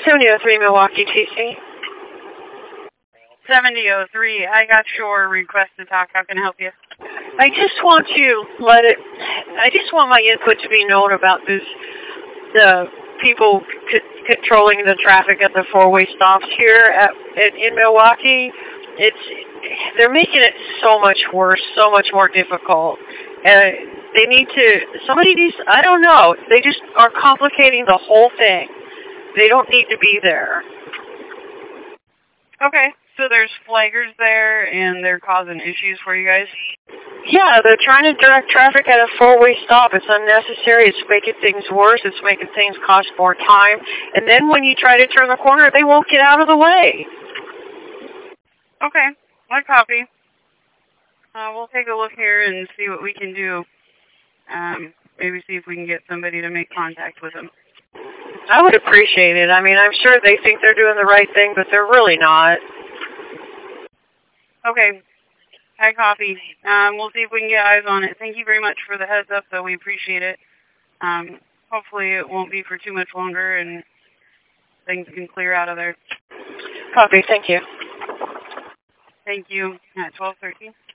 7003 Milwaukee TC. 7003, I got your request to talk. How can I help you? I just want my input to be known about the people controlling the traffic at the four-way stops here in Milwaukee. They're making it so much worse, so much more difficult. And somebody needs, I don't know, they just are complicating the whole thing. They don't need to be there. Okay, so there's flaggers there, and they're causing issues for you guys? Yeah, they're trying to direct traffic at a four-way stop. It's unnecessary. It's making things worse. It's making things cost more time. And then when you try to turn the corner, they won't get out of the way. Okay, I copy. We'll take a look here and see what we can do. Maybe see if we can get somebody to make contact with them. I would appreciate it. I mean, I'm sure they think they're doing the right thing, but they're really not. Okay, I copy. We'll see if we can get eyes on it. Thank you very much for the heads up, though. We appreciate it. Hopefully it won't be for too much longer and things can clear out of there. Copy. Thank you. Thank you. 1213.